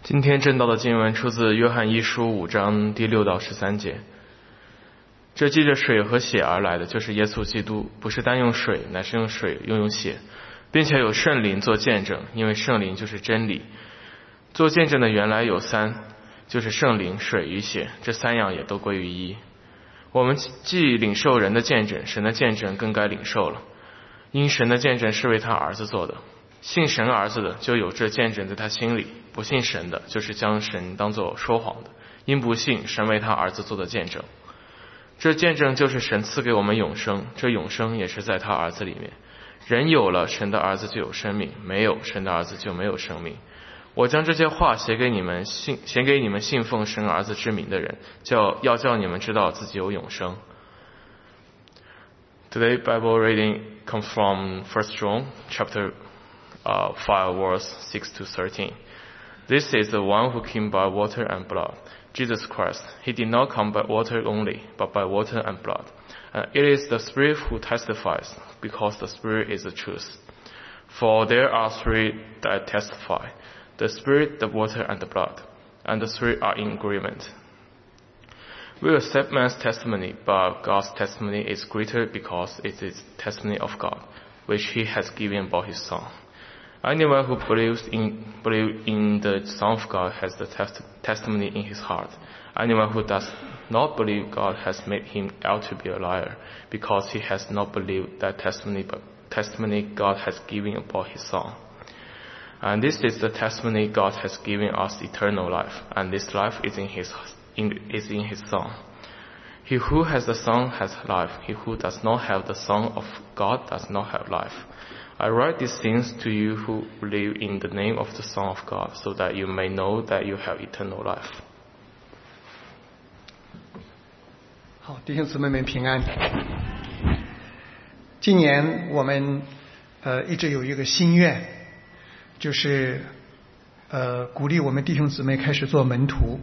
今天正道的经文出自约翰一书5章第6到13节。这记着水和血而来的，就是耶稣基督，不是单用水，乃是用水又用血，并且有圣灵做见证，因为圣灵就是真理。做见证的原来有3，就是圣灵、水与血，这3样也都归于一。我们既领受人的见证，神的见证更该领受了，因神的见证是为他儿子做的。信神儿子的就有这见证在他心里，不信神的就是将神当作说谎的，因不信神为他儿子做的见证。这见证就是神赐给我们永生，这永生也是在他儿子里面。人有了神的儿子就有生命，没有神的儿子就没有生命。我将这些话写给你们信奉神儿子之名的人，要叫你们知道自己有永生。Today Bible reading comes from 1 John chapter 5 verse 6 to 13. This is the one who came by water and blood, Jesus Christ. He did not come by water only, but by water and blood. And it is the Spirit who testifies, because the Spirit is the truth. For there are 3 that testify, the Spirit, the water, and the blood, and the 3 are in agreement. We accept man's testimony, but God's testimony is greater because it is testimony of God, which he has given about his Son. Anyone who believes in the Son of God has the testimony in his heart. Anyone who does not believe God has made him out to be a liar, because he has not believed that testimony God has given about his Son. And this is the testimony God has given us, eternal life, and this life is in his Son. He who has the Son has life. He who does not have the Son of God does not have life. I write these things to you who believe in the name of the Son of God, so that you may know that you have eternal life. 好，弟兄姊妹们平安。今年我们一直有一个心愿，就是鼓励我们弟兄姊妹开始做门徒。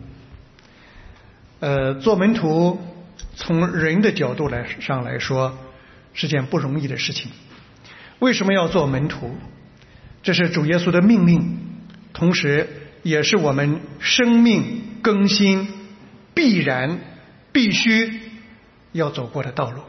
做门徒从人的角度上来说是件不容易的事情。为什么要做门徒？这是主耶稣的命令，同时也是我们生命更新必须要走过的道路。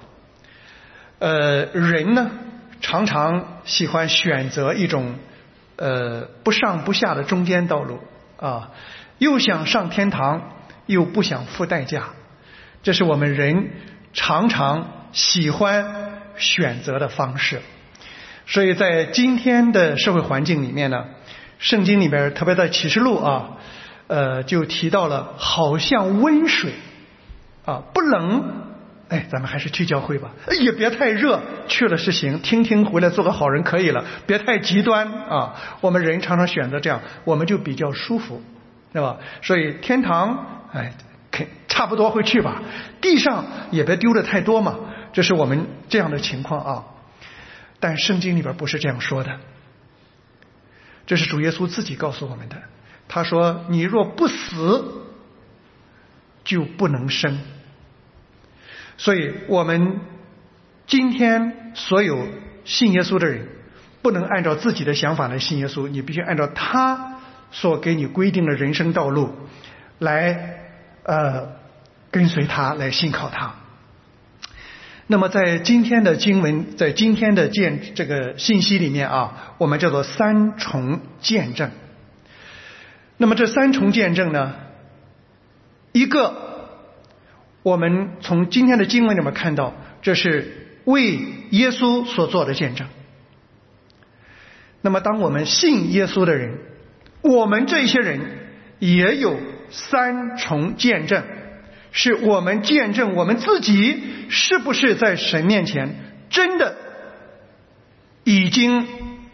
人呢常常喜欢选择一种不上不下的中间道路啊，又想上天堂又不想付代价，这是我们人常常喜欢选择的方式。所以在今天的社会环境里面呢，圣经里边特别在启示录就提到了好像温水不冷，咱们还是去教会吧，也别太热，去了是行，听回来做个好人可以了，别太极端我们人常常选择这样，我们就比较舒服，对吧？所以天堂差不多会去吧，地上也别丢的太多嘛，这是我们这样的情况但圣经里边不是这样说的，这是主耶稣自己告诉我们的。他说你若不死就不能生。所以我们今天所有信耶稣的人不能按照自己的想法来信耶稣，你必须按照他所给你规定的人生道路来跟随他，来信靠他。那么在今天的经文，在今天的这个信息里面我们叫做3重见证。那么这3重见证呢，一个我们从今天的经文里面看到，这是为耶稣所做的见证。那么当我们信耶稣的人，我们这些人也有3重见证，是我们见证我们自己是不是在神面前真的已经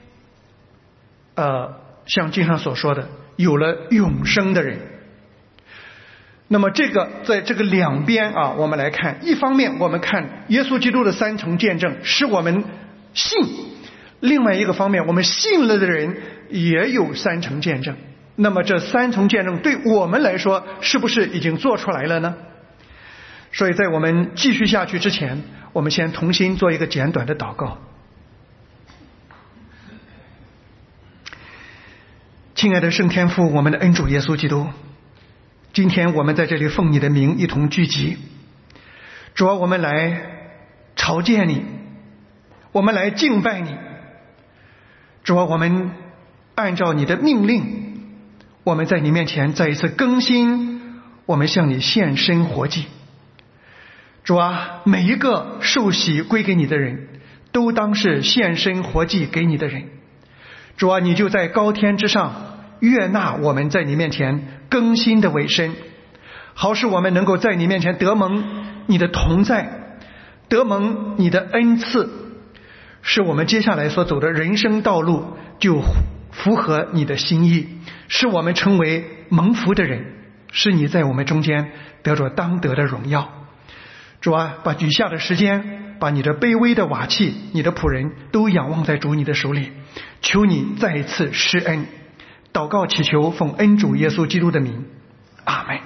像经上所说的有了永生的人。那么这个在这个两边我们来看，一方面我们看耶稣基督的3重见证使我们信，另外一个方面我们信了的人也有3重见证。那么这3重见证对我们来说是不是已经做出来了呢？所以在我们继续下去之前，我们先同心做一个简短的祷告。 亲爱的圣天父，我们的恩主耶稣基督，今天我们在这里奉你的名一同聚集，主啊，我们来朝见你，我们来敬拜你。主啊，我们按照你的命令，我们在你面前再一次更新，我们向你献身活祭。主啊，每一个受洗归给你的人都当是献身活祭给你的人。主啊，你就在高天之上悦纳我们在你面前更新的委身，好使我们能够在你面前得蒙你的同在，得蒙你的恩赐，使我们接下来所走的人生道路就符合你的心意，使我们成为蒙福的人，使你在我们中间得着当得的荣耀。主啊，把余下的时间，把你的卑微的瓦器，你的仆人都仰望在主你的手里，求你再一次施恩。祷告祈求奉恩主耶稣基督的名，阿们。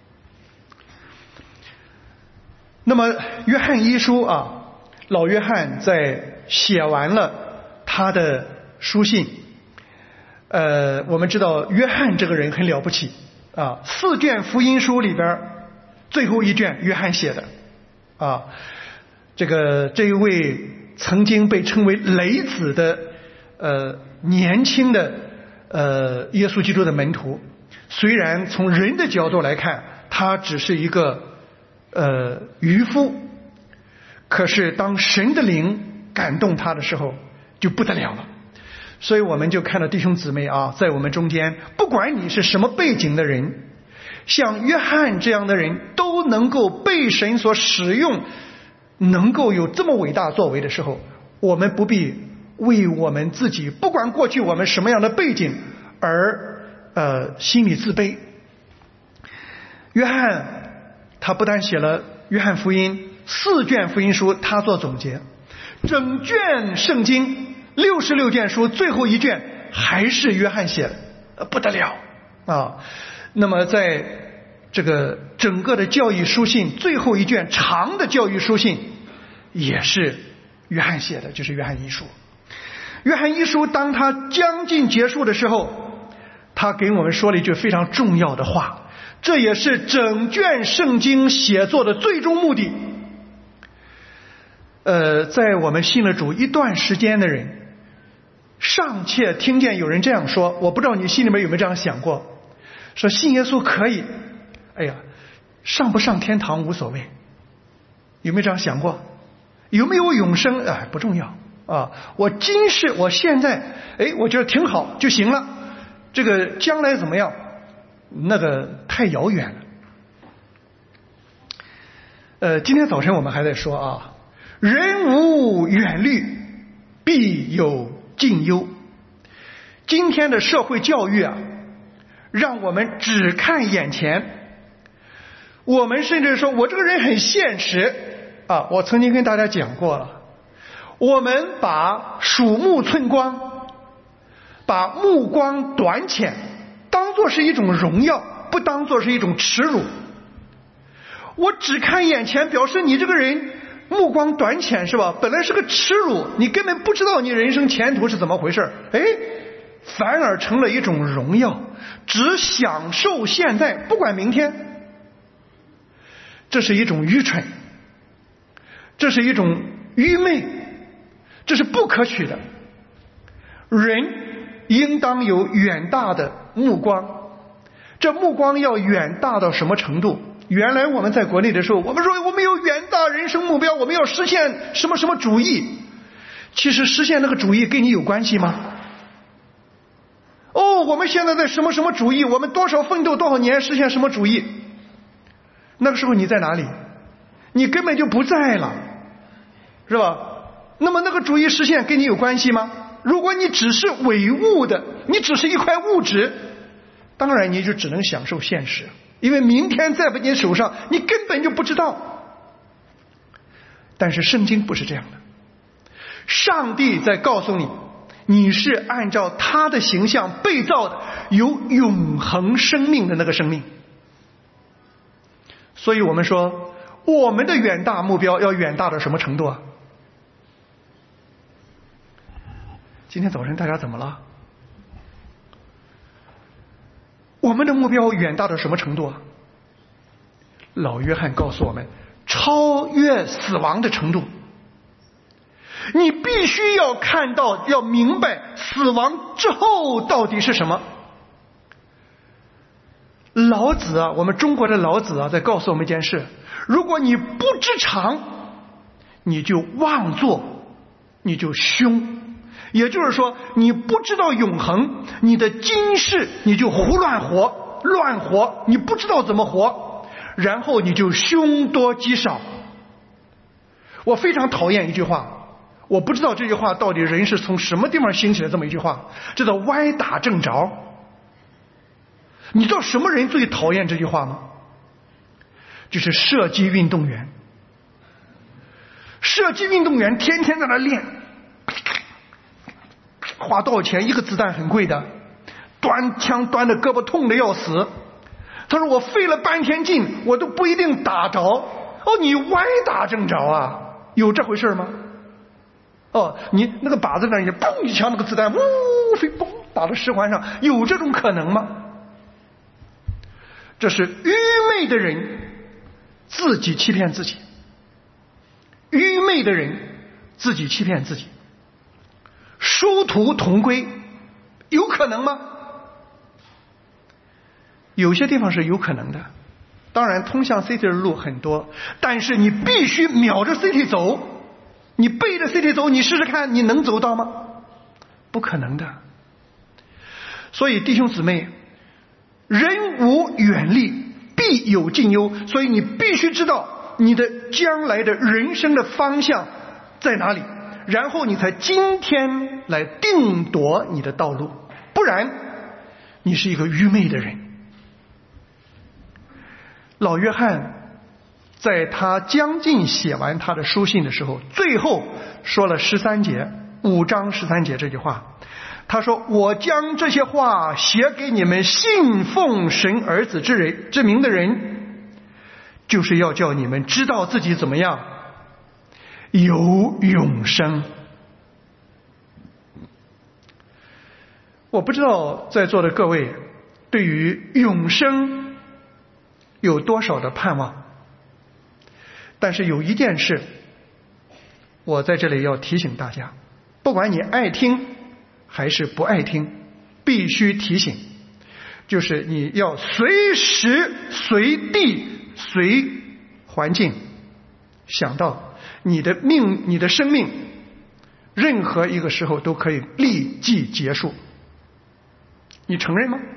那么约翰一书啊，老约翰在写完了他的书信，我们知道约翰这个人很了不起啊，4卷福音书里边最后一卷约翰写的啊，这一位曾经被称为雷子的年轻的耶稣基督的门徒，虽然从人的角度来看他只是一个渔夫，可是当神的灵感动他的时候就不得了了。所以我们就看到弟兄姊妹啊，在我们中间不管你是什么背景的人，像约翰这样的人都能够被神所使用，能够有这么伟大作为的时候，我们不必为我们自己不管过去我们什么样的背景而心里自卑。约翰他不但写了约翰福音4卷福音书，他做总结，整卷圣经66卷书最后一卷还是约翰写的，不得了啊！那么在这个整个的教育书信最后一卷长的教育书信也是约翰写的，就是约翰一书。约翰一书当他将近结束的时候，他给我们说了一句非常重要的话，这也是整卷圣经写作的最终目的。在我们信了主一段时间的人尚且听见有人这样说，我不知道你心里面有没有这样想过，说信耶稣可以，哎呀，上不上天堂无所谓，有没有这样想过？有没有永生不重要啊，我今世我现在我觉得挺好就行了，这个将来怎么样那个太遥远了。今天早晨我们还在说啊，人无远虑必有近忧。今天的社会教育啊，让我们只看眼前，我们甚至说我这个人很现实啊。我曾经跟大家讲过了，我们把鼠目寸光，把目光短浅当作是一种荣耀，不当作是一种耻辱。我只看眼前，表示你这个人目光短浅是吧？本来是个耻辱，你根本不知道你人生前途是怎么回事，反而成了一种荣耀，只享受现在，不管明天。这是一种愚蠢，这是一种愚昧，这是不可取的。人应当有远大的目光，这目光要远大到什么程度？原来我们在国内的时候，我们说我们有远大人生目标，我们要实现什么什么主义。其实实现那个主义跟你有关系吗？我们现在在什么什么主义，我们多少奋斗多少年实现什么主义，那个时候你在哪里？你根本就不在了，是吧？那么那个主义实现跟你有关系吗？如果你只是唯物的，你只是一块物质，当然你就只能享受现实，因为明天在你手上你根本就不知道。但是圣经不是这样的，上帝在告诉你，你是按照他的形象被造的，有永恒生命的那个生命。所以我们说我们的远大目标要远大到什么程度啊？今天早晨大家怎么了？ 我们的目标远大到什么程度啊？老约翰告诉我们，超越死亡的程度。你必须要看到，要明白死亡之后到底是什么。老子啊，我们中国的老子啊，在告诉我们一件事：如果你不知常，你就妄作，你就凶。也就是说，你不知道永恒，你的今世你就胡乱活，你不知道怎么活，然后你就凶多吉少。我非常讨厌一句话，我不知道这句话到底人是从什么地方兴起的这么一句话，这叫歪打正着。你知道什么人最讨厌这句话吗？就是射击运动员。射击运动员天天在那练，花多少钱？一个子弹很贵的，端枪端的胳膊痛的要死。他说我费了半天劲，我都不一定打着。哦，你歪打正着啊？有这回事吗？哦，你那个靶子那里嘣一枪，那个子弹呜飞嘣打到石环上，有这种可能吗？这是愚昧的人自己欺骗自己，愚昧的人自己欺骗自己。殊途同归，有可能吗？有些地方是有可能的，当然通向 City 的路很多，但是你必须秒着 City 走，你背着 City 走，你试试看你能走到吗？不可能的。所以弟兄姊妹，人无远虑，必有近忧，所以你必须知道你的将来的人生的方向在哪里，然后你才今天来定夺你的道路，不然你是一个愚昧的人。老约翰在他将近写完他的书信的时候，最后说了5章13节这句话，他说我将这些话写给你们信奉神儿子之名的人，就是要叫你们知道自己怎么样有永生。我不知道在座的各位对于永生有多少的盼望，但是有一件事我在这里要提醒大家，不管你爱听还是不爱听，必须提醒，就是你要随时随地随环境想到你的生命任何一个时候都可以立即结束。你承认吗？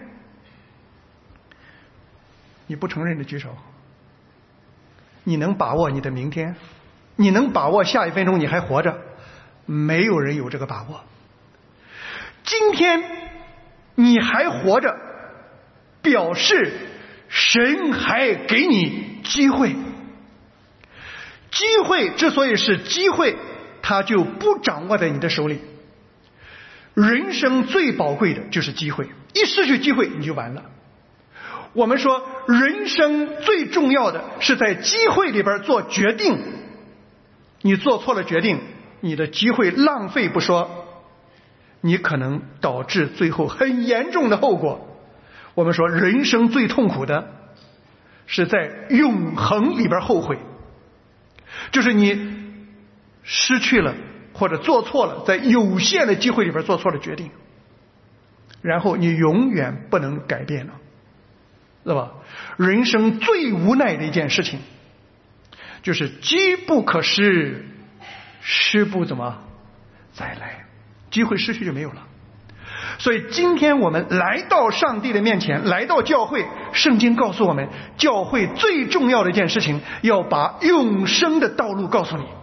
你不承认的举手。你能把握你的明天？你能把握下一分钟你还活着？没有人有这个把握。今天你还活着，表示神还给你机会。机会之所以是机会，它就不掌握在你的手里。人生最宝贵的就是机会，一失去机会你就完了。我们说人生最重要的是在机会里边做决定，你做错了决定，你的机会浪费不说，你可能导致最后很严重的后果。我们说人生最痛苦的是在永恒里边后悔，就是你失去了或者做错了在有限的机会里边做错了决定，然后你永远不能改变了，是吧？人生最无奈的一件事情就是机不可失，失不怎么再来，机会失去就没有了。所以今天我们来到上帝的面前，来到教会，圣经告诉我们，教会最重要的一件事情，要把永生的道路告诉你。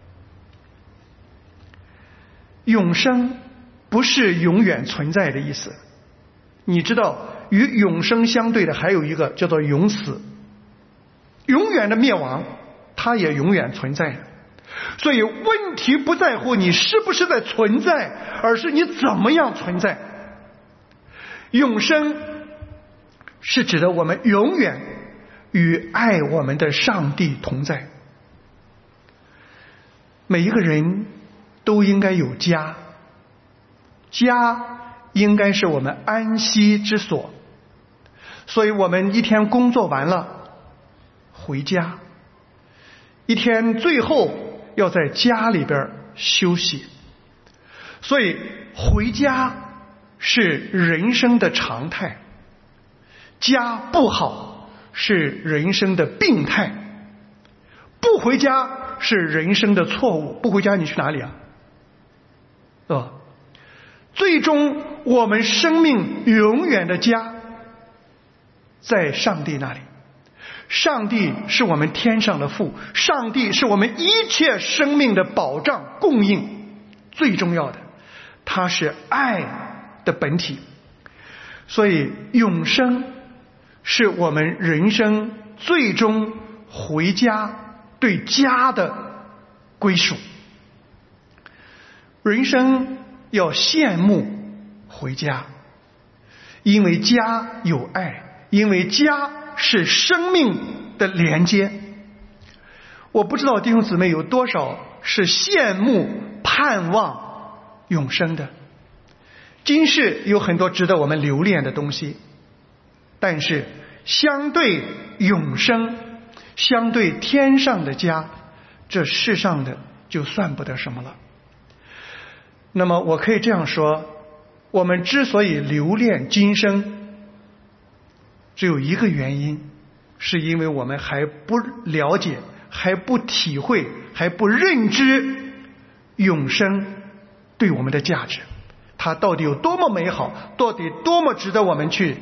永生不是永远存在的意思，你知道与永生相对的还有一个叫做永死，永远的灭亡，它也永远存在。所以问题不在乎你是不是在存在，而是你怎么样存在。永生是指的我们永远与爱我们的上帝同在。每一个人都应该有家，家应该是我们安息之所。 所以我们一天工作完了回家，一天最后要在家里边休息。所以回家是人生的常态，家不好是人生的病态，不回家是人生的错误。不回家你去哪里啊？最终我们生命永远的家在上帝那里。上帝是我们天上的父，上帝是我们一切生命的保障供应，最重要的，他是爱的本体。所以永生是我们人生最终回家对家的归属。人生要羡慕回家，因为家有爱，因为家是生命的连接。我不知道弟兄姊妹有多少是羡慕盼望永生的。今世有很多值得我们留恋的东西，但是相对永生，相对天上的家，这世上的就算不得什么了。那么我可以这样说，我们之所以留恋今生，只有一个原因，是因为我们还不了解，还不体会，还不认知永生对我们的价值，它到底有多么美好，到底多么值得我们去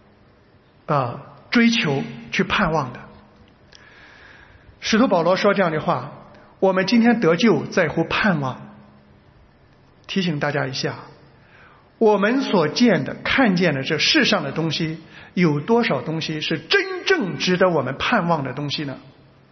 追求，去盼望的。使徒保罗说这样的话，我们今天得救在乎盼望。提醒大家一下，我们所见的看见的这世上的东西，有多少东西是真正值得我们盼望的东西呢？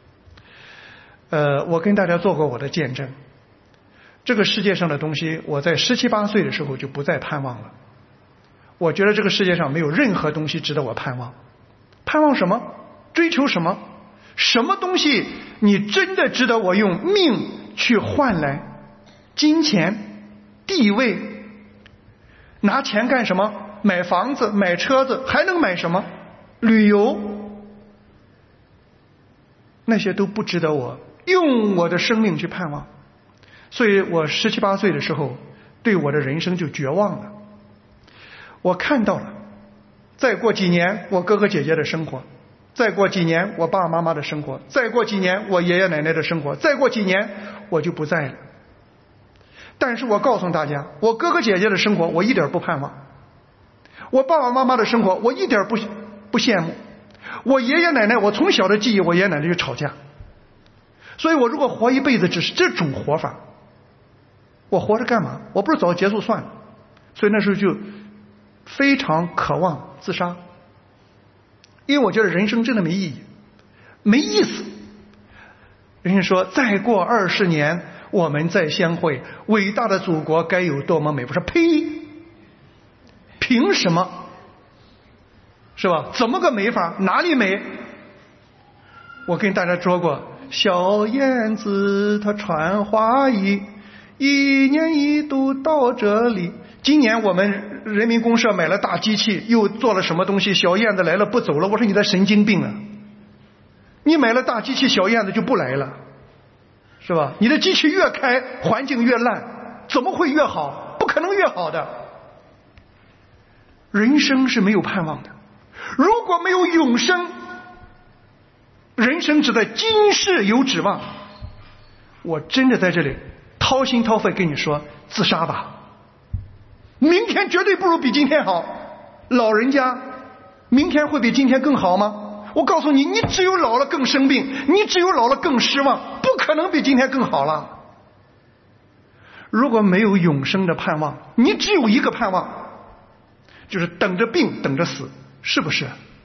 我跟大家做过我的见证，这个世界上的东西，我在17、18岁的时候就不再盼望了。我觉得这个世界上没有任何东西值得我盼望。盼望什么？追求什么？什么东西你真的值得我用命去换来？金钱、地位？拿钱干什么？买房子、买车子，还能买什么？旅游？那些都不值得我用我的生命去盼望。所以我17、18岁的时候，对我的人生就绝望了。我看到了，再过几年我哥哥姐姐的生活，再过几年我爸爸妈妈的生活，再过几年我爷爷奶奶的生活，再过几年我就不在了。但是我告诉大家，我哥哥姐姐的生活我一点不盼望，我爸爸妈妈的生活我一点不羡慕，我爷爷奶奶，我从小的记忆，我爷爷奶奶就吵架。所以我如果活一辈子只是这种活法，我活着干嘛？我不是早结束算了。所以那时候就非常渴望自杀，因为我觉得人生真的没意义，没意思。人家说再过20年我们再相会，伟大的祖国该有多么美。我说呸，凭什么？是吧？怎么个美法？哪里美？我跟大家说过，小燕子它穿花衣，一年一度到这里。今年我们人民公社买了大机器，又做了什么东西，小燕子来了不走了。我说你的神经病啊，你买了大机器，小燕子就不来了，是吧？你的机器越开环境越烂，怎么会越好？不可能越好的。人生是没有盼望的，如果没有永生，人生只在今世有指望。我真的在这里掏心掏肺跟你说，自杀吧，明天绝对不如比今天好。老人家明天会比今天更好吗？我告诉你，你只有老了更生病，你只有老了更失望，不可能比今天更好了。如果没有永生的盼望，你只有一个盼望，就是等着病等着死，是不是？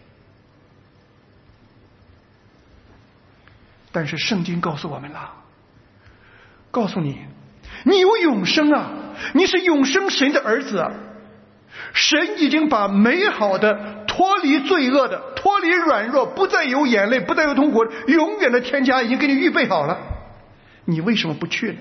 但是圣经告诉我们了，告诉你，你有永生啊，你是永生神的儿子啊。神已经把美好的、脱离罪恶的、脱离软弱、不再有眼泪、不再有痛苦、永远的天家已经给你预备好了，你为什么不去呢？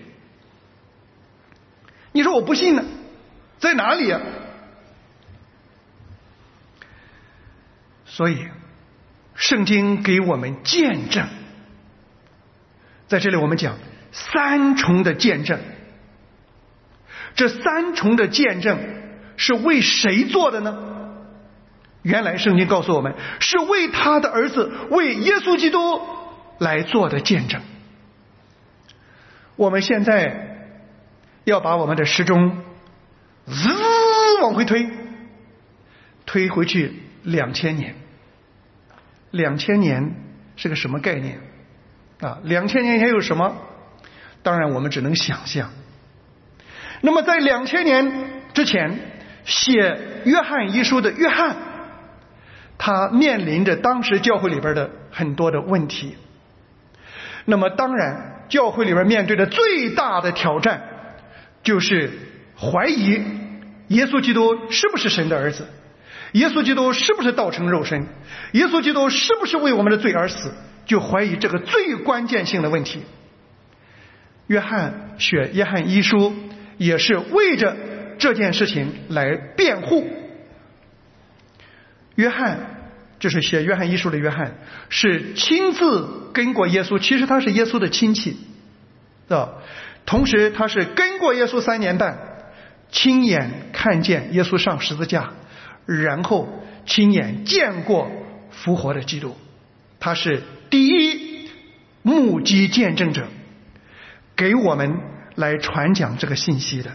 你说我不信呢，在哪里啊？ 所以圣经给我们见证，在这里我们讲三重的见证。这三重的见证是为谁做的呢？原来圣经告诉我们，是为他的儿子，为耶稣基督来做的见证。我们现在要把我们的时钟往回推回去2000年。2000年是个什么概念啊？2000年前有什么？当然我们只能想象。那么在2000年之前，写约翰一书的约翰，他面临着当时教会里边的很多的问题。那么当然教会里边面对的最大的挑战就是怀疑耶稣基督是不是神的儿子，耶稣基督是不是道成肉身，耶稣基督是不是为我们的罪而死，就怀疑这个最关键性的问题。约翰写约翰一书也是为着这件事情来辩护。约翰就是写约翰一书的约翰，是亲自跟过耶稣，其实他是耶稣的亲戚，同时他是跟过耶稣3年半，亲眼看见耶稣上十字架，然后亲眼见过复活的基督，他是第一目击见证者，给我们来传讲这个信息的。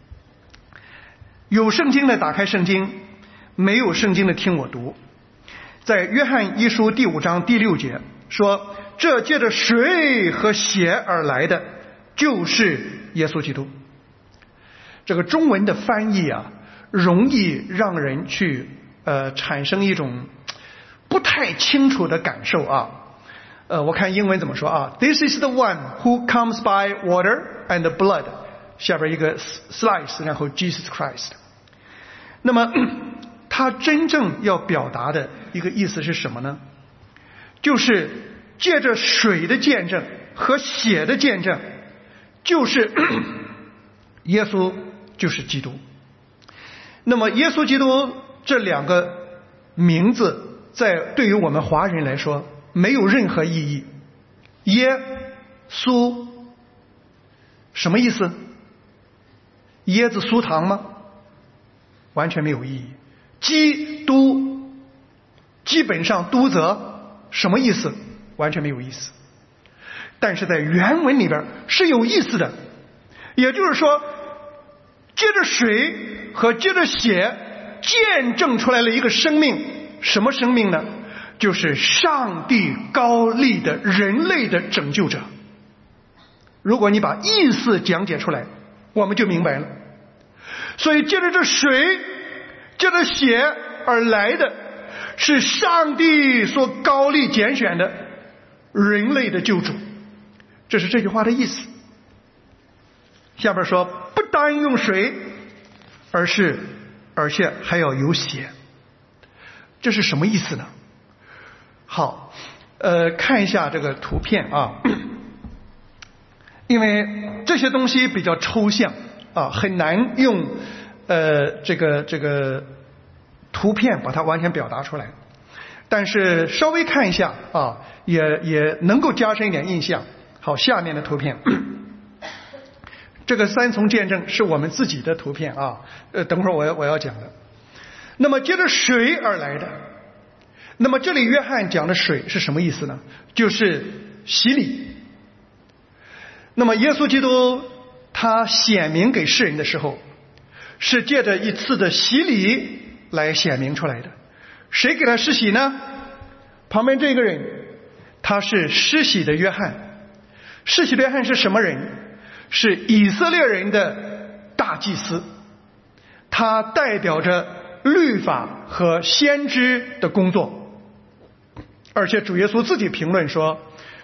有圣经的打开圣经，没有圣经的听我读。在约翰一书第5章第6节说，这借着水和血而来的就是耶稣基督。这个中文的翻译啊，容易让人去产生一种不太清楚的感受啊。我看英文怎么说啊 ？This is the one who comes by water and blood。下边一个 slice， 然后 Jesus Christ。那么他真正要表达的一个意思是什么呢？就是借着水的见证和血的见证，就是耶稣就是基督。那么耶稣基督这2个名字在对于我们华人来说没有任何意义。耶稣什么意思？椰子酥糖吗？完全没有意义。基督基本上督责什么意思？完全没有意思。但是在原文里边是有意思的，也就是说借着水和借着血见证出来了一个生命。什么生命呢？就是上帝高立的人类的拯救者。如果你把意思讲解出来，我们就明白了。所以借着这水借着血而来的是上帝所高立拣选的人类的救主，这是这句话的意思。下边说不单用水，而且还要有血，这是什么意思呢？好，看一下这个图片啊，因为这些东西比较抽象啊，很难用这个图片把它完全表达出来，但是稍微看一下啊，也能够加深一点印象。好，下面的图片，这个3重见证是我们自己的图片啊，等会儿我要讲的。那么接着水而来的，那么这里约翰讲的水是什么意思呢？就是洗礼。那么耶稣基督他显明给世人的时候，是借着一次的洗礼来显明出来的。谁给他施洗呢？旁边这个人，他是施洗的约翰。施洗的约翰是什么人？是以色列人的大祭司，他代表着律法和先知的工作。而且主耶稣自己评论说，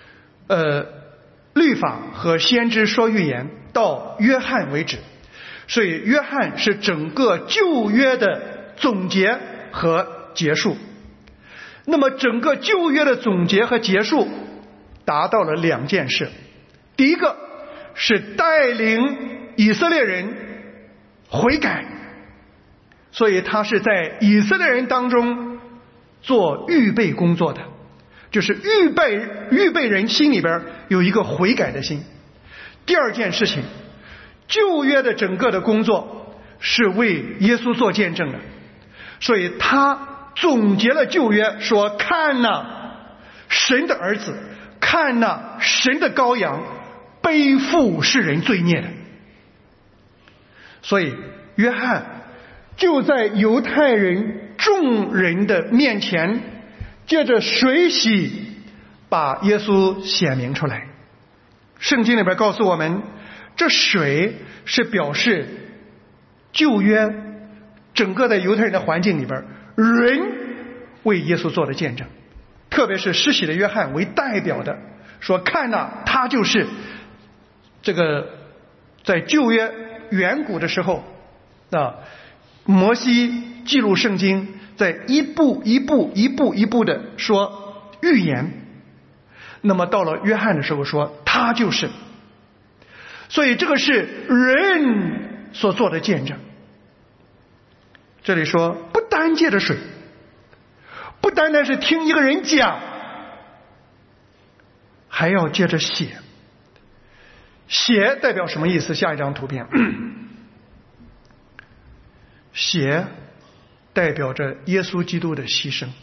律法和先知说预言到约翰为止，所以约翰是整个旧约的总结和结束。那么整个旧约的总结和结束达到了2件事。第一个是带领以色列人悔改，所以他是在以色列人当中做预备工作的，就是预备人心里边有一个悔改的心。第二件事情，旧约的整个的工作是为耶稣做见证的，所以他总结了旧约说，看哪，神的儿子，看哪，神的羔羊，背负世人罪孽的。所以约翰就在犹太人众人的面前，借着水洗把耶稣显明出来。圣经里边告诉我们，这水是表示旧约整个在犹太人的环境里边，人为耶稣做的见证，特别是施洗的约翰为代表的说，看哪，他就是这个在旧约远古的时候摩西记录圣经，在一步一步的说预言，那么到了约翰的时候说他就是，所以这个是人所做的见证。这里说不单借着水，不单单是听一个人讲，还要借着血。血代表什么意思？下一张图片，血代表着耶稣基督的牺牲。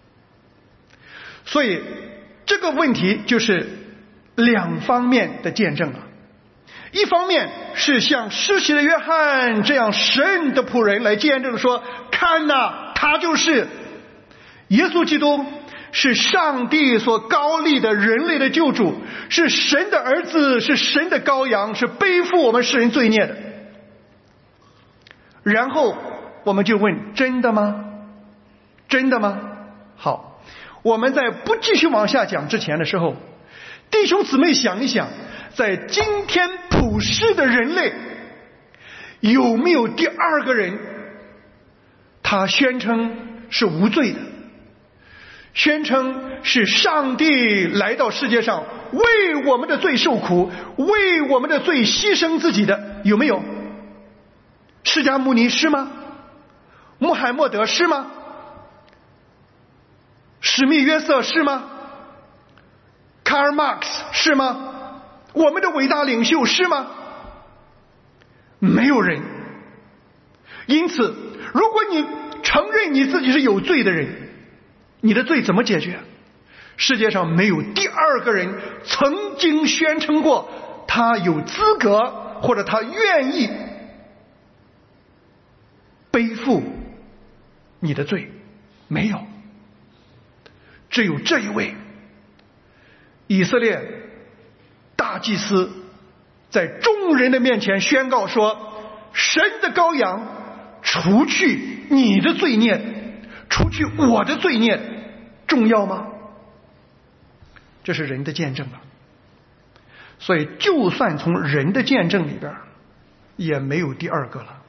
所以这个问题就是两方面的见证了。一方面是像施洗的约翰这样神的仆人来见证说，看哪，他就是耶稣基督，是上帝所膏立的人类的救主，是神的儿子，是神的羔羊，是背负我们世人罪孽的。然后我们就问，真的吗？真的吗？好，我们在不继续往下讲之前的时候，弟兄姊妹想一想，在今天普世的人类，有没有第二个人他宣称是无罪的，宣称是上帝来到世界上为我们的罪受苦，为我们的罪牺牲自己的？有没有？释迦牟尼是吗？穆罕默德是吗？史密约瑟是吗？卡尔马克思是吗？我们的伟大领袖是吗？没有人。因此如果你承认你自己是有罪的人，你的罪怎么解决？世界上没有第二个人曾经宣称过他有资格或者他愿意背负你的罪，没有。只有这一位以色列大祭司在众人的面前宣告说，神的羔羊除去你的罪孽，除去我的罪孽，重要吗？这是人的见证了。所以就算从人的见证里边也没有第二个了。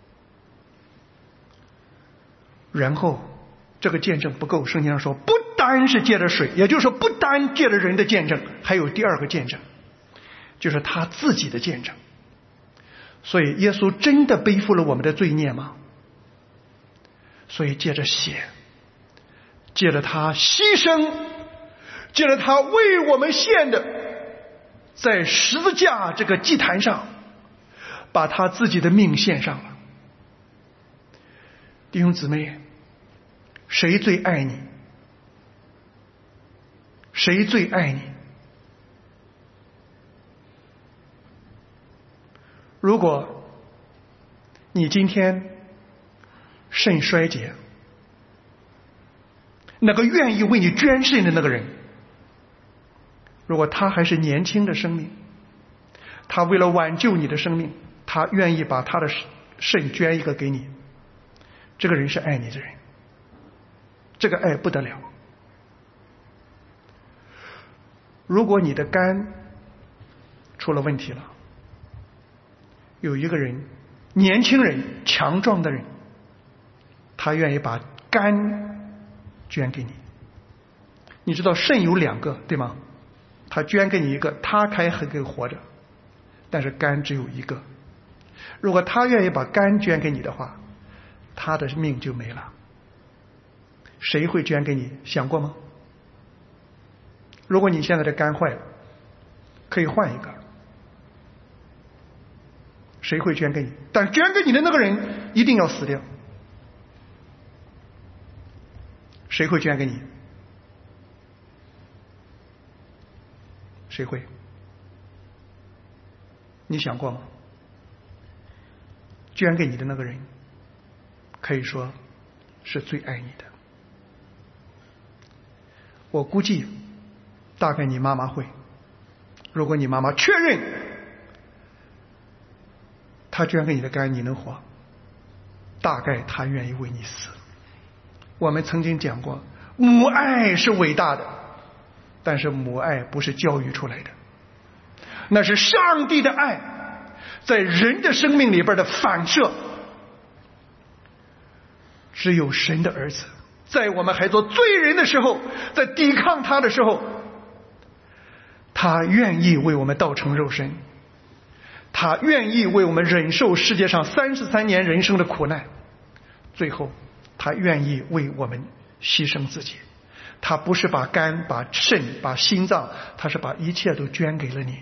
然后这个见证不够，圣经上说不单是借着水，也就是说不单借着人的见证，还有第二个见证，就是他自己的见证。所以耶稣真的背负了我们的罪孽吗？所以借着血，借着他牺牲，借着他为我们献的，在十字架这个祭坛上把他自己的命献上了。弟兄姊妹，谁最爱你？谁最爱你？如果你今天肾衰竭，那个愿意为你捐肾的那个人，如果他还是年轻的生命，他为了挽救你的生命，他愿意把他的肾捐一个给你，这个人是爱你的人，这个爱不得了。如果你的肝出了问题了，有一个人，年轻人，强壮的人，他愿意把肝捐给你。你知道肾有2个对吗？他捐给你一个，他还可以活着，但是肝只有1个。如果他愿意把肝捐给你的话，他的命就没了。 谁会捐给你？想过吗？如果你现在的肝坏了，可以换一个，谁会捐给你？但捐给你的那个人一定要死掉。谁会捐给你？谁会？你想过吗？捐给你的那个人可以说是最爱你的。我估计大概你妈妈会，如果你妈妈确认她捐给你的肝你能活，大概她愿意为你死。我们曾经讲过，母爱是伟大的，但是母爱不是教育出来的，那是上帝的爱在人的生命里边的反射。只有神的儿子在我们还做罪人的时候，在抵抗他的时候，他愿意为我们道成肉身，他愿意为我们忍受世界上33年人生的苦难，最后他愿意为我们牺牲自己。他不是把肝把肾把心脏，他是把一切都捐给了你，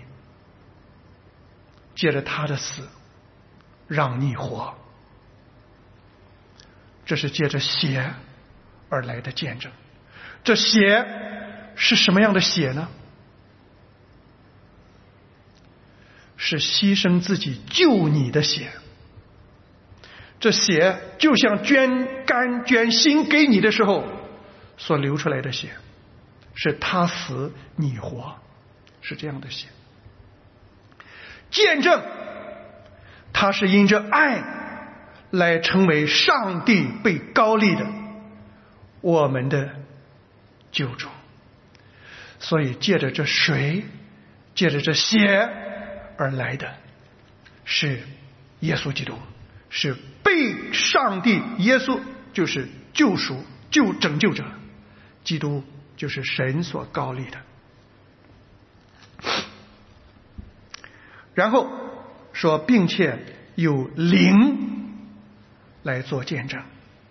借着他的死让你活。这是借着血而来的见证。这血是什么样的血呢？是牺牲自己救你的血。这血就像捐肝捐心给你的时候所流出来的血，是他死你活，是这样的血。见证他是因着爱来成为上帝被膏立的我们的救主。所以借着这水，借着这血而来的是耶稣基督，是被上帝，耶稣就是救赎拯救者，基督就是神所膏立的。然后说并且有灵来做见证。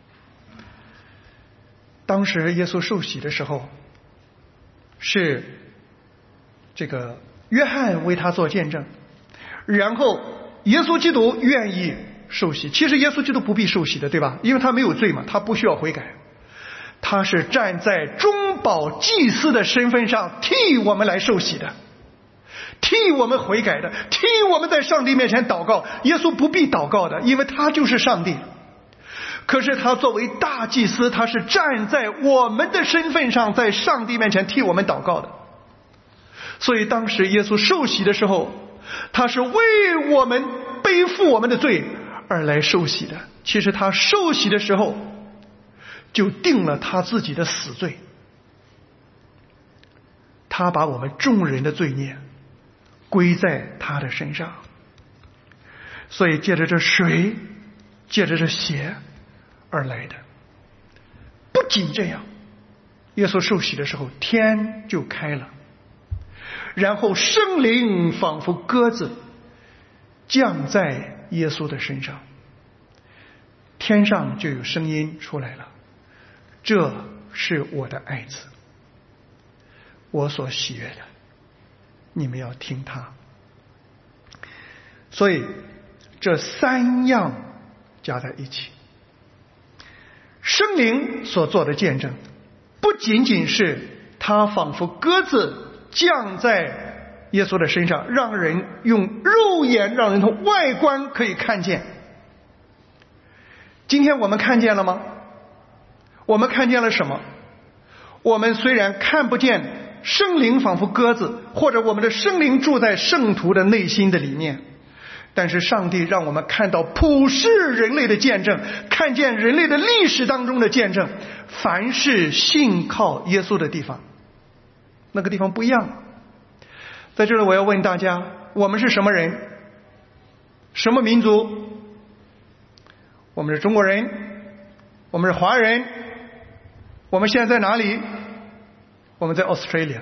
当时耶稣受洗的时候，是这个约翰为他做见证，然后耶稣基督愿意受洗。其实耶稣基督不必受洗的，对吧？因为他没有罪嘛，他不需要悔改。他是站在中保祭司的身份上替我们来受洗的，替我们悔改的，替我们在上帝面前祷告。耶稣不必祷告的，因为他就是上帝。可是他作为大祭司，他是站在我们的身份上在上帝面前替我们祷告的。所以当时耶稣受洗的时候，他是为我们背负我们的罪而来受洗的。其实他受洗的时候就定了他自己的死罪，他把我们众人的罪孽归在他的身上。所以借着这水，借着这血而来的。不仅这样，耶稣受洗的时候天就开了，然后圣灵仿佛鸽子降在耶稣的身上，天上就有声音出来了，这是我的爱子，我所喜悦的，你们要听他。所以这三样加在一起，圣灵所做的见证，不仅仅是他仿佛鸽子降在耶稣的身上，让人用肉眼，让人从外观可以看见。今天我们看见了吗？我们看见了什么？我们虽然看不见圣灵仿佛鸽子，或者我们的圣灵住在圣徒的内心的里面，但是上帝让我们看到普世人类的见证，看见人类的历史当中的见证。凡是信靠耶稣的地方，那个地方不一样。在这里我要问大家，我们是什么人？什么民族？我们是中国人，我们是华人。我们现在在哪里？我们在 Australia。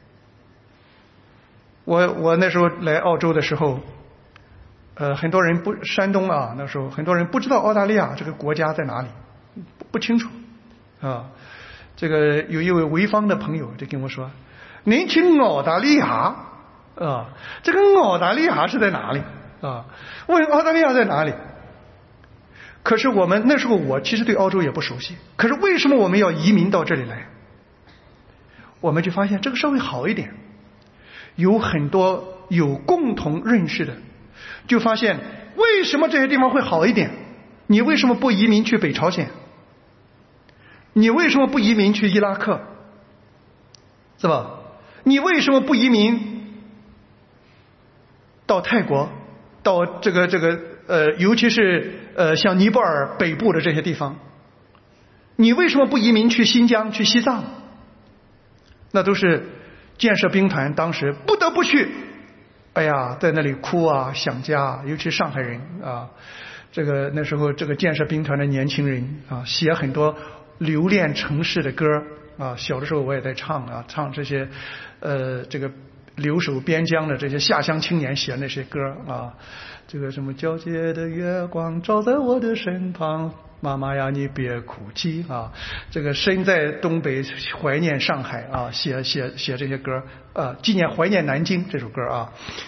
我那时候来澳洲的时候，很多人不，山东啊，那时候很多人不知道澳大利亚这个国家在哪里，不清楚。 啊。这个有一位潍坊的朋友就跟我说：“您去澳大利亚啊？这个澳大利亚是在哪里啊？问澳大利亚在哪里？”可是我们那时候我其实对澳洲也不熟悉，可是为什么我们要移民到这里来？我们就发现这个社会好一点，有很多有共同认识的，就发现为什么这些地方会好一点？你为什么不移民去北朝鲜？你为什么不移民去伊拉克？是吧？你为什么不移民到泰国，到尤其是像尼泊尔北部的这些地方？你为什么不移民去新疆、去西藏？那都是建设兵团当时不得不去，哎呀，在那里哭啊，想家，尤其上海人啊，那时候这个建设兵团的年轻人啊，写很多留恋城市的歌啊，小的时候我也在唱啊，唱这些这个留守边疆的这些下乡青年写那些歌啊，这个什么皎洁的月光照在我的身旁，妈妈呀你别哭泣啊，这个身在东北怀念上海啊，写这些歌啊，怀念南京这首歌啊。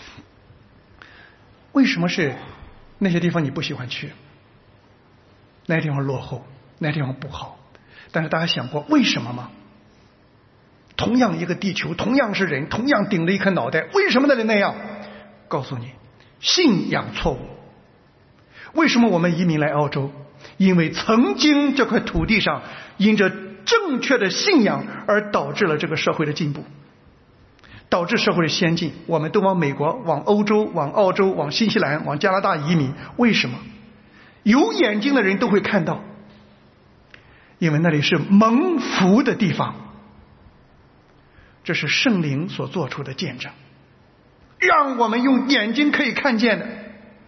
为什么是那些地方你不喜欢去？那些地方落后，那些地方不好。但是大家想过为什么吗？同样一个地球，同样是人，同样顶着一颗脑袋，为什么那里那样？告诉你，信仰错误。为什么我们移民来澳洲？因为曾经这块土地上因着正确的信仰而导致了这个社会的进步，导致社会的先进。我们都往美国、往欧洲、往澳洲、往新西兰、往加拿大移民。为什么？有眼睛的人都会看到，因为那里是蒙福的地方，这是圣灵所做出的见证，让我们用眼睛可以看见的。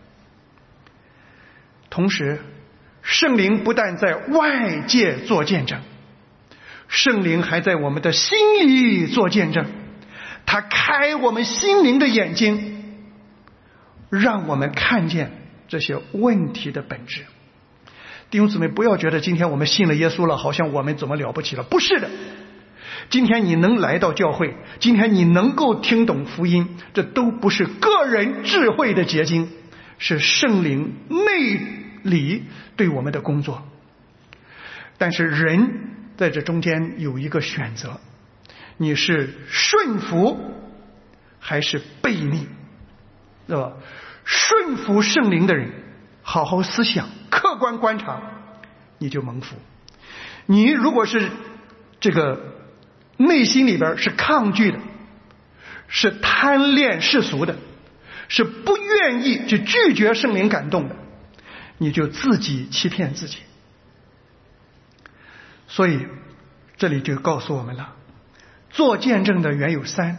同时圣灵不但在外界做见证，圣灵还在我们的心里做见证，他开我们心灵的眼睛，让我们看见这些问题的本质。弟兄姊妹，不要觉得今天我们信了耶稣了，好像我们怎么了不起了，不是的。今天你能来到教会，今天你能够听懂福音，这都不是个人智慧的结晶，是圣灵内里对我们的工作。但是人在这中间有一个选择，你是顺服还是悖逆，是吧？顺服圣灵的人，好好思想，客观观察，你就蒙福。你如果是这个内心里边是抗拒的，是贪恋世俗的，是不愿意去拒绝圣灵感动的，你就自己欺骗自己。所以这里就告诉我们了，做见证的原有三，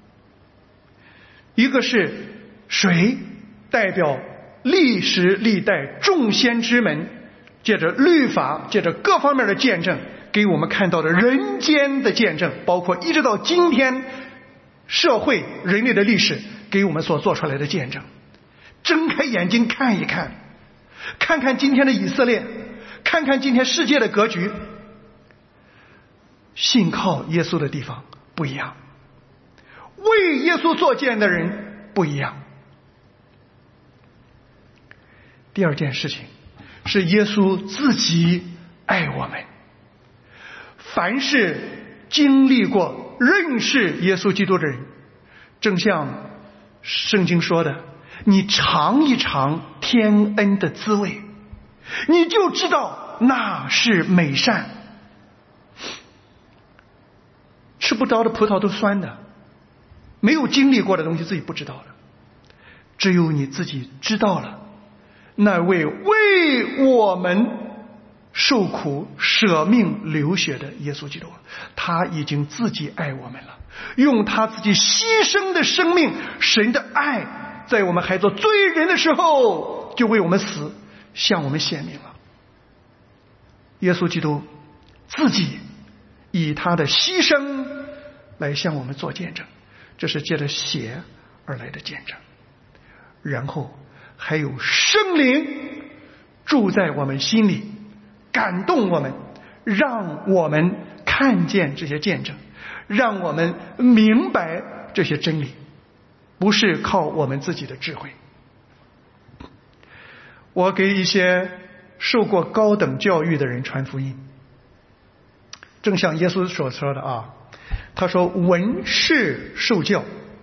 一个是水，代表历史历代众先知们借着律法，借着各方面的见证，给我们看到的人间的见证，包括一直到今天社会人类的历史给我们所做出来的见证。睁开眼睛看一看，看看今天的以色列，看看今天世界的格局，信靠耶稣的地方不一样，为耶稣做见的人不一样。第二件事情是耶稣自己爱我们。凡是经历过认识耶稣基督的人，正像圣经说的，你尝一尝天恩的滋味，你就知道那是美善。吃不着的葡萄都酸的，没有经历过的东西自己不知道的，只有你自己知道了，那位为我们受苦舍命流血的耶稣基督，他已经自己爱我们了，用他自己牺牲的生命，神的爱在我们还做罪人的时候就为我们死，向我们显明了。耶稣基督自己以他的牺牲来向我们做见证，这是借着血而来的见证。然后还有圣灵住在我们心里，感动我们， 让我们看见这些见证，让我们明白这些真理，不是靠我们自己的智慧。我给一些受过高等教育的人传福音，正像耶稣所说的啊，他说文士受教，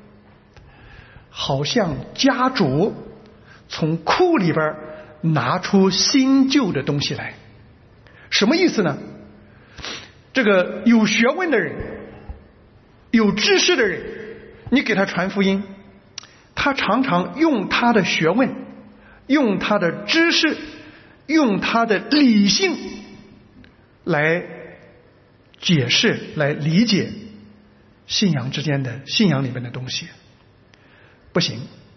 好像家主从库里边拿出新旧的东西来。什么意思呢？这个有学问的人，有知识的人，你给他传福音，他常常用他的学问，用他的知识，用他的理性来解释，来理解信仰之间的信仰里面的东西。不行，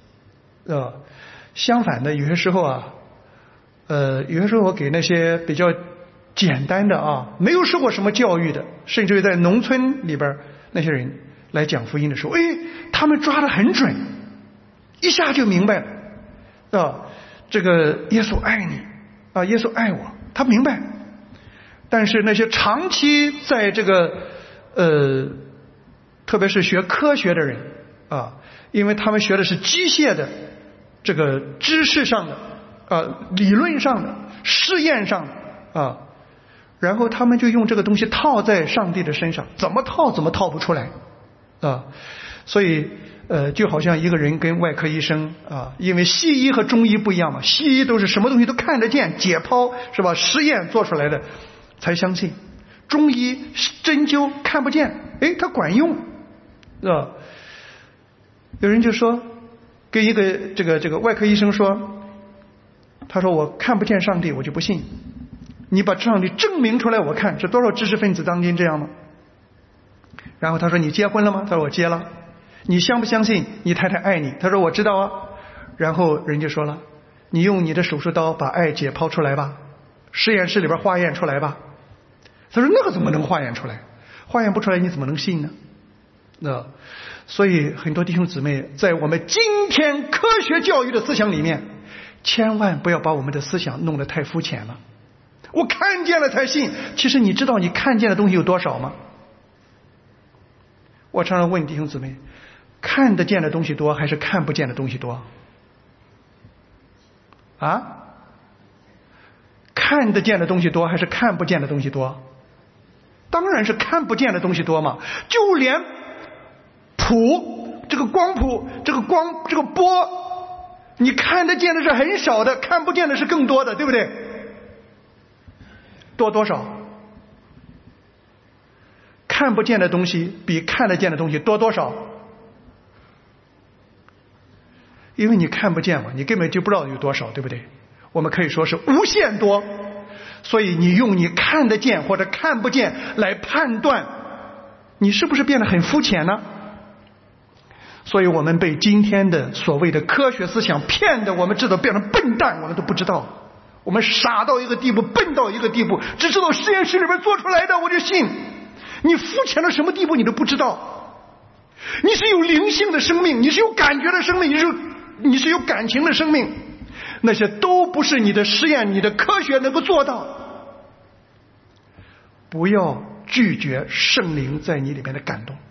相反的，有些时候啊，有些时候我给那些比较简单的啊，没有受过什么教育的，甚至于在农村里边那些人来讲福音的时候，他们抓得很准，一下就明白了这个耶稣爱你啊，耶稣爱我，他明白。但是那些长期在这个特别是学科学的人啊，因为他们学的是机械的这个知识上的理论上的试验上的啊，然后他们就用这个东西套在上帝的身上，怎么套怎么套不出来啊。所以就好像一个人跟外科医生啊，因为西医和中医不一样嘛，西医都是什么东西都看得见，解剖是吧，实验做出来的才相信，中医针灸看不见，它管用有人就说跟一个这个外科医生说，他说我看不见上帝我就不信，你把上帝证明出来我看。是多少知识分子当今这样吗？然后他说你结婚了吗？他说我结了。你相不相信你太太爱你？他说我知道啊。然后人就说了，你用你的手术刀把爱解剖出来吧，实验室里边化验出来吧。他说那个怎么能化验出来？化验不出来你怎么能信呢？所以很多弟兄姊妹在我们今天科学教育的思想里面，千万不要把我们的思想弄得太肤浅了。我看见了才信，其实你知道你看见的东西有多少吗？我常常问弟兄姊妹，看得见的东西多还是看不见的东西多啊？看得见的东西多还是看不见的东西多？当然是看不见的东西多嘛。就连谱，这个光谱，这个波，你看得见的是很少的，看不见的是更多的，对不对？多少？看不见的东西比看得见的东西多少？因为你看不见嘛，你根本就不知道有多少，对不对？我们可以说是无限多。所以你用你看得见或者看不见来判断，你是不是变得很肤浅呢？所以我们被今天的所谓的科学思想骗的，我们知道变成笨蛋，我们都不知道。我们傻到一个地步，笨到一个地步，只知道实验室里面做出来的我就信。你肤浅到什么地步你都不知道。你是有灵性的生命，你是有感觉的生命，你是有感情的生命，那些都不是你的实验你的科学能够做到。不要拒绝圣灵在你里面的感动。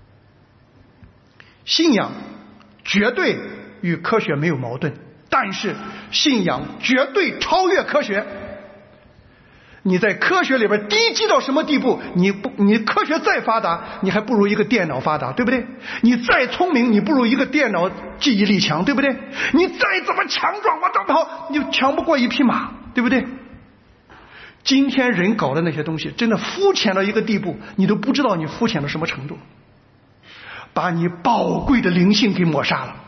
信仰绝对与科学没有矛盾，但是信仰绝对超越科学。你在科学里边低级到什么地步，你科学再发达，你还不如一个电脑发达，对不对？你再聪明，你不如一个电脑记忆力强，对不对？你再怎么强壮，我怎么跑，你强不过一匹马，对不对？今天人搞的那些东西真的肤浅到一个地步，你都不知道你肤浅到什么程度，把你宝贵的灵性给抹杀了。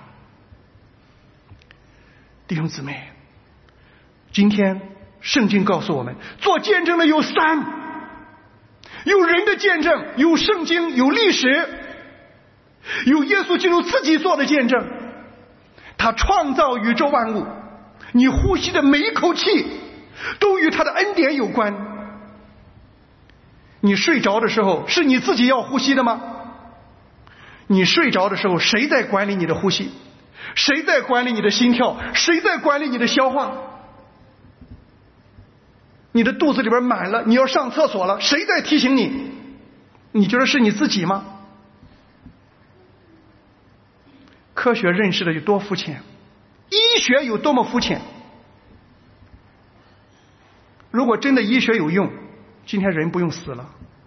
弟兄姊妹，今天圣经告诉我们，做见证的有3，有人的见证，有圣经，有历史，有耶稣基督自己做的见证。他创造宇宙万物，你呼吸的每一口气都与他的恩典有关。你睡着的时候是你自己要呼吸的吗？你睡着的时候谁在管理你的呼吸？谁在管理你的心跳？谁在管理你的消化？ 你的肚子里边满了，你要上厕所了，谁在提醒你？你觉得是你自己吗？科学认识的有多肤浅，医学有多么肤浅。如果真的医学有用，今天人不用死了。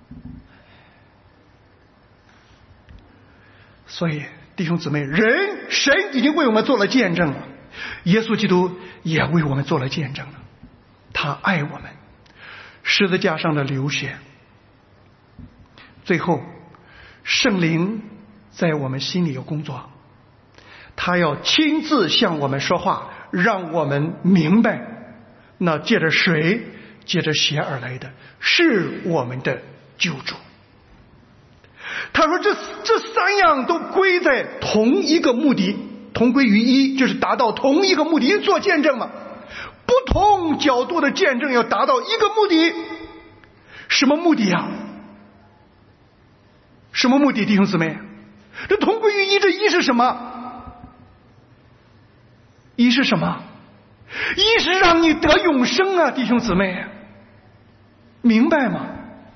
所以弟兄姊妹，神已经为我们做了见证了，耶稣基督也为我们做了见证了。他爱我们，十字架上的流血。最后圣灵在我们心里有工作，他要亲自向我们说话，让我们明白那借着水借着血而来的是我们的救主。他说这三样都归在同一个目的，同归于一，就是达到同一个目的。做见证嘛，不同角度的见证要达到一个目的。什么目的呀？什么目的，弟兄姊妹？这同归于一，这一是什么？一是什么？一是让你得永生啊，弟兄姊妹，明白吗？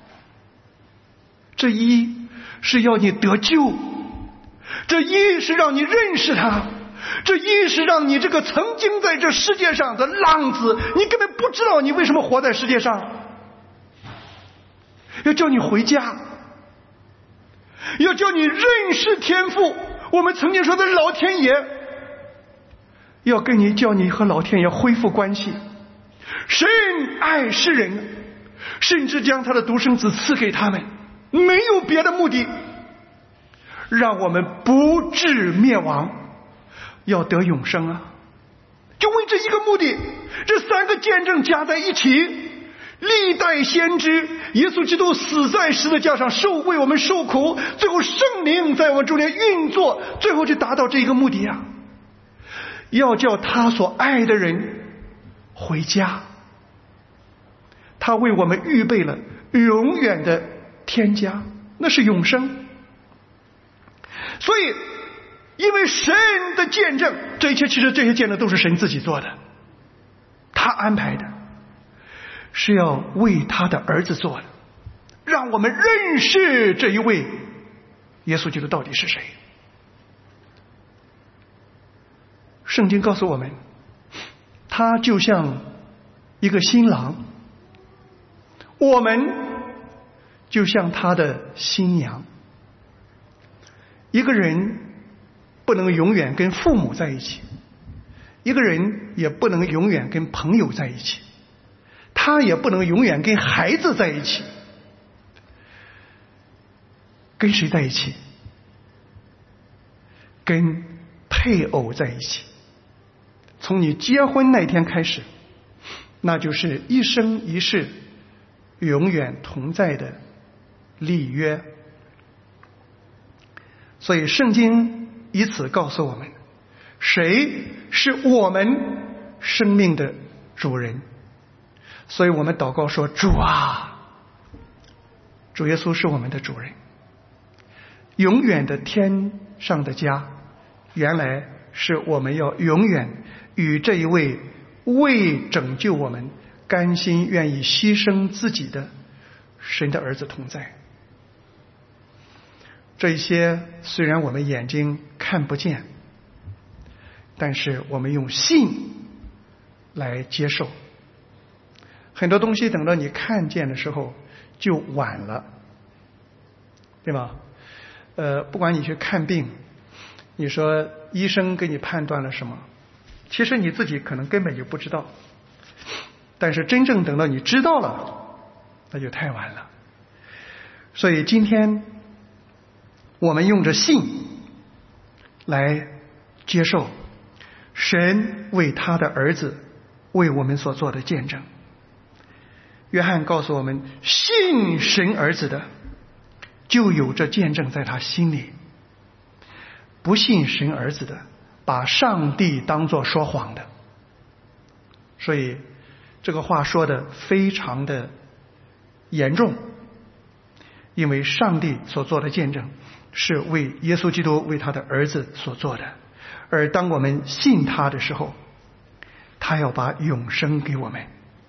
这一是要你得救，这一是让你认识他，这一是让你这个曾经在这世界上的浪子，你根本不知道你为什么活在世界上，要叫你回家，要叫你认识天父，我们曾经说的老天爷，要跟你叫你和老天爷恢复关系。神爱世人，甚至将他的独生子赐给他们，没有别的目的，让我们不至灭亡，要得永生啊！就为这一个目的，这三个见证加在一起，历代先知，耶稣基督死在十字架上为我们受苦，最后圣灵在我们中间运作，最后就达到这一个目的啊！要叫他所爱的人回家，他为我们预备了永远的天家，那是永生。所以因为神的见证，其实这些见证都是神自己做的，他安排的，是要为他的儿子做的，让我们认识这一位耶稣基督到底是谁。圣经告诉我们，他就像一个新郎，我们就像他的新娘。一个人不能永远跟父母在一起，一个人也不能永远跟朋友在一起，他也不能永远跟孩子在一起。跟谁在一起？跟配偶在一起。从你结婚那天开始，那就是一生一世永远同在的立约。所以圣经以此告诉我们，谁是我们生命的主人。所以我们祷告说，主啊，主耶稣是我们的主人。永远的天上的家，原来是我们要永远与这一位为拯救我们甘心愿意牺牲自己的神的儿子同在。这一些虽然我们眼睛看不见，但是我们用信来接受。很多东西等到你看见的时候就晚了，对吧？不管你去看病，你说医生给你判断了什么，其实你自己可能根本就不知道，但是真正等到你知道了，那就太晚了。所以今天我们用着信来接受神为他的儿子为我们所做的见证。约翰告诉我们，信神儿子的就有这见证在他心里，不信神儿子的把上帝当作说谎的。所以这个话说的非常的严重，因为上帝所做的见证是为耶稣基督为他的儿子所做的，而当我们信他的时候，他要把永生给我们。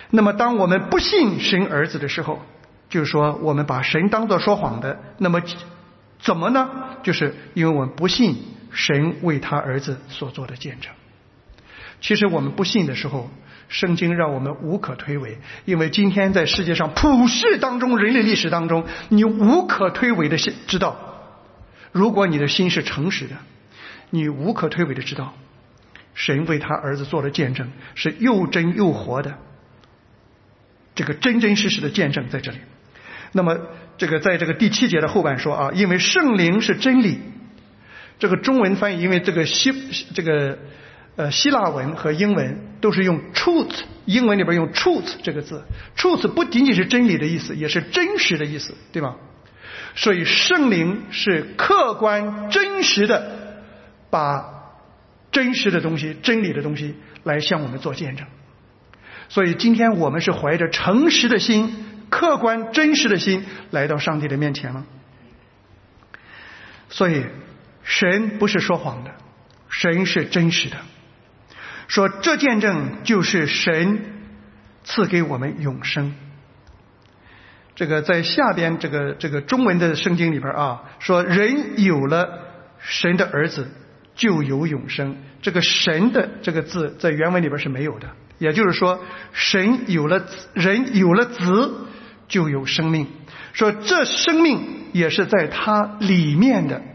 那么当我们不信神儿子的时候，就是说我们把神当作说谎的，那么怎么呢？就是因为我们不信神为他儿子所做的见证。其实我们不信的时候，圣经让我们无可推诿，因为今天在世界上普世当中，人类历史当中，你无可推诿的知道，如果你的心是诚实的，你无可推诿的知道，神为他儿子做的见证是又真又活的，这个真真实实的见证在这里。那么这个在这个第7节的后半说啊，因为圣灵是真理，这个中文翻译，因为这个希腊文和英文都是用 truth， 英文里边用 truth 这个字， truth 不仅仅是真理的意思，也是真实的意思，对吧？所以圣灵是客观真实的，把真实的东西、真理的东西来向我们做见证。所以今天我们是怀着诚实的心、客观真实的心来到上帝的面前了。所以神不是说谎的，神是真实的。说这见证就是神赐给我们永生。这个在下边这个中文的圣经里边啊，说人有了神的儿子就有永生。这个神的这个字在原文里边是没有的，也就是说人有了子就有生命，说这生命也是在他里面的。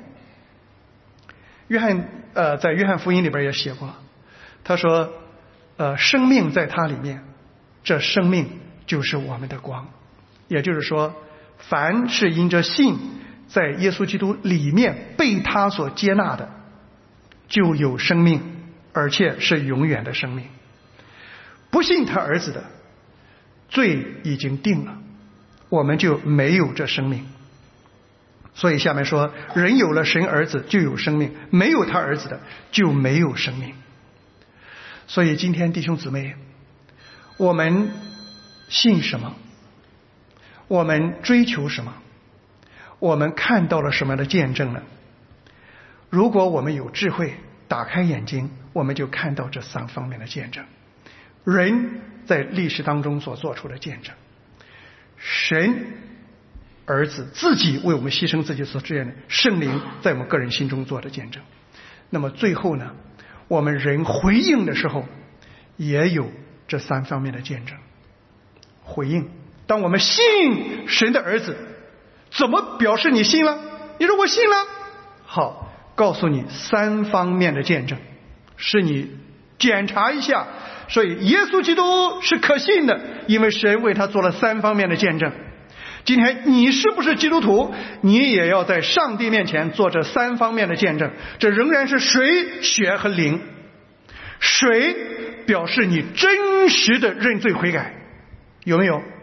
在约翰福音里边也写过，他说生命在他里面，这生命就是我们的光。也就是说，凡是因着信在耶稣基督里面被他所接纳的，就有生命，而且是永远的生命。不信他儿子的，罪已经定了，我们就没有这生命。所以下面说，人有了神儿子就有生命，没有他儿子的就没有生命。所以今天弟兄姊妹，我们信什么？我们追求什么？我们看到了什么样的见证呢？如果我们有智慧，打开眼睛，我们就看到这3方面的见证。人在历史当中所做出的见证，神儿子自己为我们牺牲自己所志愿的，圣灵在我们个人心中做的见证。那么最后呢，我们人回应的时候也有这3方面的见证。回应，当我们信神的儿子，怎么表示你信了？你说我信了，好，告诉你3方面的见证，是你检查一下。所以耶稣基督是可信的，因为神为他做了3方面的见证。今天你是不是基督徒，你也要在上帝面前做这3方面的见证。这仍然是水、血和灵。水表示你真实的认罪悔改，有没有？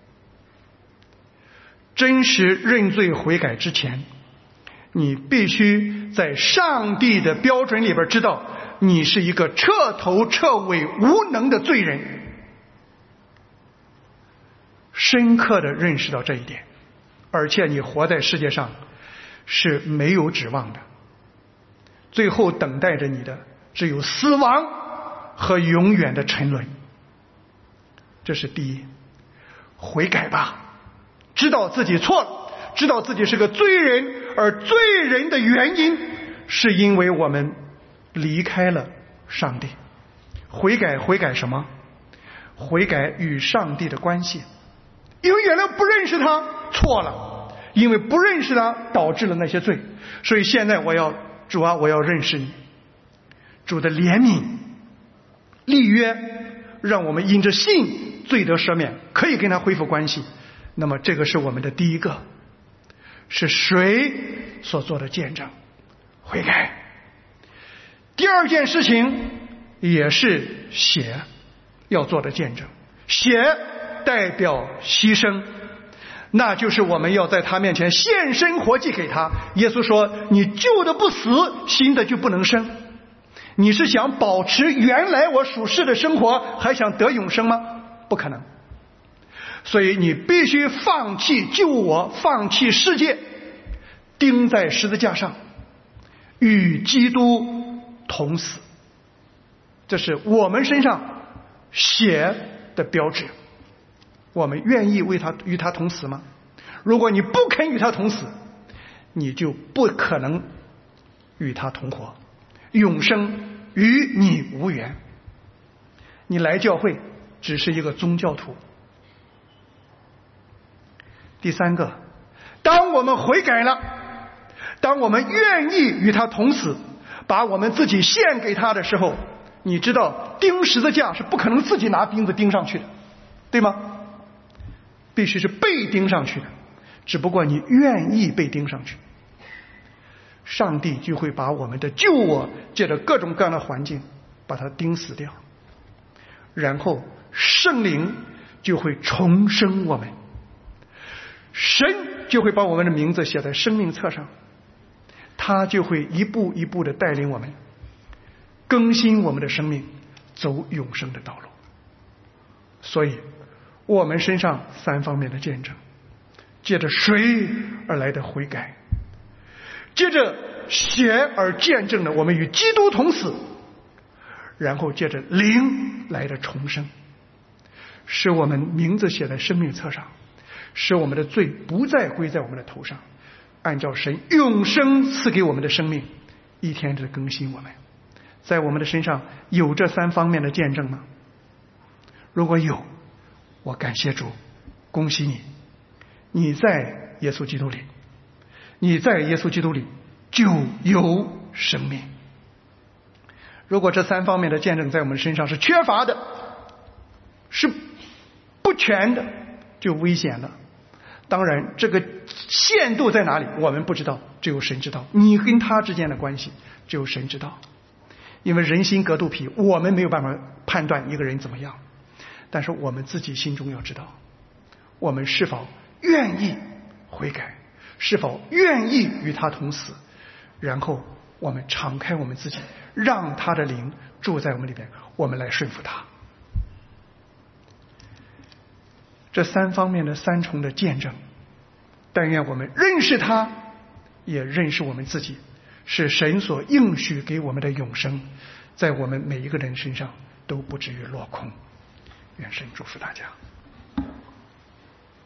真实认罪悔改之前，你必须在上帝的标准里边知道你是一个彻头彻尾无能的罪人，深刻的认识到这一点，而且你活在世界上是没有指望的，最后等待着你的只有死亡和永远的沉沦。这是第一，悔改吧，知道自己错了，知道自己是个罪人，而罪人的原因是因为我们离开了上帝。悔改什么？悔改与上帝的关系。因为原来不认识他，错了，因为不认识他导致了那些罪，所以现在主啊，我要认识你。主的怜悯立约，让我们因着信罪得赦免，可以跟他恢复关系。那么这个是我们的第一个，是谁所做的见证？悔改。第二件事情也是血要做的见证，血代表牺牲，那就是我们要在他面前献身活祭给他。耶稣说，你旧的不死，新的就不能生。你是想保持原来我属世的生活，还想得永生吗？不可能。所以你必须放弃旧我，放弃世界，钉在十字架上，与基督同死。这是我们身上血的标志。 我们愿意与他同死吗？如果你不肯与他同死，你就不可能与他同活，永生与你无缘。你来教会只是一个宗教徒。第三个，当我们悔改了，当我们愿意与他同死，把我们自己献给他的时候，你知道钉十字架是不可能自己拿钉子钉上去的，对吗？必须是被钉上去的，只不过你愿意被钉上去，上帝就会把我们的旧我借着各种各样的环境把它钉死掉，然后圣灵就会重生我们，神就会把我们的名字写在生命册上，他就会一步一步的带领我们更新我们的生命，走永生的道路。所以我们身上三方面的见证，借着水而来的悔改，借着血而见证的我们与基督同死，然后借着灵来的重生，使我们名字写在生命册上，使我们的罪不再归在我们的头上，按照神永生赐给我们的生命一天的更新我们。在我们的身上有这三方面的见证吗？如果有，我感谢主，恭喜你，你在耶稣基督里，你在耶稣基督里就有生命。如果这三方面的见证在我们身上是缺乏的，是不全的，就危险了。当然这个限度在哪里我们不知道，只有神知道，你跟他之间的关系只有神知道，因为人心隔肚皮，我们没有办法判断一个人怎么样，但是我们自己心中要知道，我们是否愿意悔改，是否愿意与他同死，然后我们敞开我们自己，让他的灵住在我们里边，我们来顺服他。这三方面的三重的见证，但愿我们认识他，也认识我们自己，是神所应许给我们的永生，在我们每一个人身上都不至于落空。愿神祝福大家。